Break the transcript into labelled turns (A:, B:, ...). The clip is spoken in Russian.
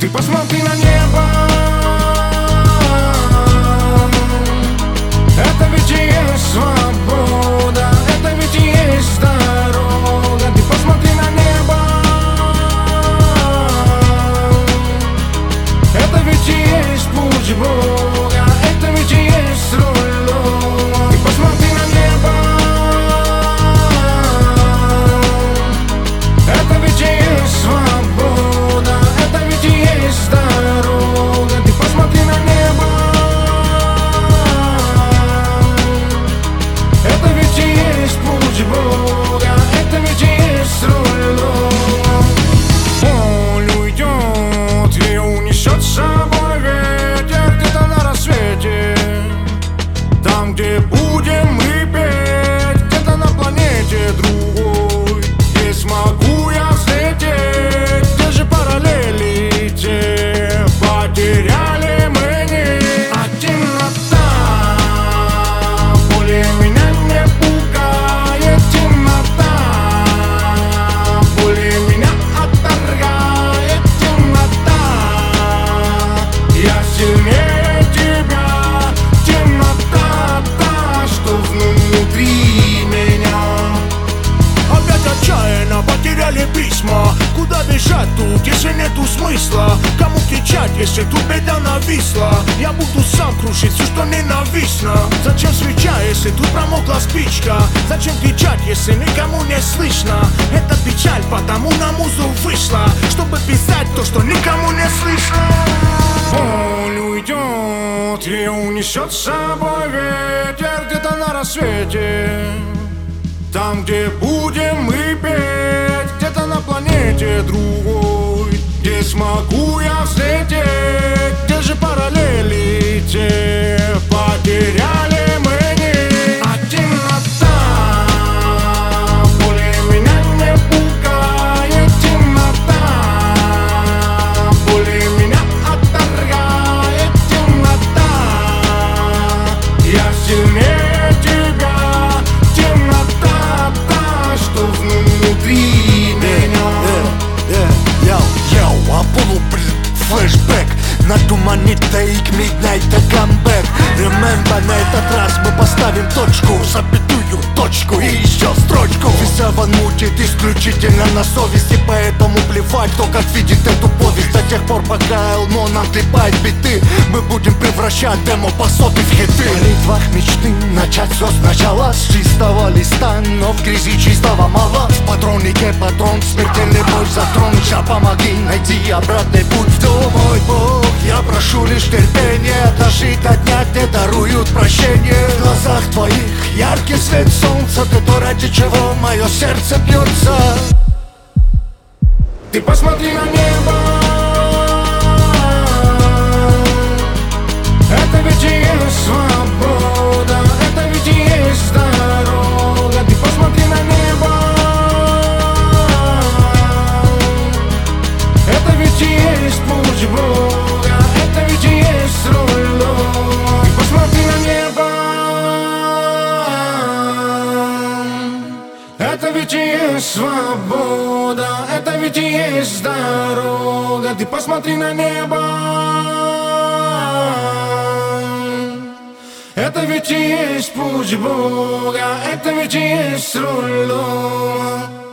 A: Ты посмотри на небо, это ведь и есть свобода, это ведь и есть дорога. Ты посмотри на небо, это ведь и есть путь Бога, это ведь и есть руль дома. Ты посмотри на небо, это ведь и есть свобода, это ведь и есть дорога. Ты посмотри на небо, это ведь и есть путь Бога, это ведь и есть руль дома. Боль уйдет, ее унесет с собой ветер где-то на рассвете. Там, где будем мы петь, где-то на планете другой. Где смогу я взлететь, где же параллели те потеряли мы не. А темнота более меня не пугает, темнота более меня отторгает, темнота. Я сильнее тебя, темнота та, что внутри меня.
B: Опять отчаянно потеряли письма. Куда бежать тут, если нету смысла? Кому кричать, если тут беда нависла? Я буду сам крушить все, что ненавистно. Зачем свеча, если тут промокла спичка? Зачем кричать, если никому не слышно? Это печаль, потому на музу вышла, чтобы писать то, что никому не слышно.
A: Боль уйдет, ее унесет с собой ветер где-то на рассвете. Там, где будем мы петь, где-то на планете другой. Где смогу я взлететь, где же параллели те потеряли мы не. А темнота более меня не пугает, темнота более меня отторгает, темнота. Я сильнее тебя, темнота та, что внутри меня.
B: Йоу, Apollo флешбэк. На тумане take midnight comeback. Remember, на этот раз мы поставим точку, запятую точку и еще строчку. Визаван мутит исключительно на совести, поэтому плевать, кто как видит эту повесть. До тех пор, пока Элмо нам клепает биты, мы будем превращать демо посоты в хиты. В молитвах мечты начать все сначала, с чистого листа, но в грязи чистого мало. В патроннике патрон, смертельный бой за трон. Ща помоги найти обратный путь в дом. Мой Бог, я прошу лишь терпения, дожить до дня, где даруют прощение. В глазах твоих яркий свет солнца, ты то, ради чего мое сердце бьется.
A: Ты посмотри на небо, это ведь и есть свобода, это ведь и есть дорога. Ты посмотри на небо, это ведь и есть путь Бога, это ведь и есть руль дома. Ты посмотри на небо, это ведь и есть свобода, это ведь и есть дорога. Ты посмотри на небо, это ведь и есть путь Бога, это ведь и есть руль дома.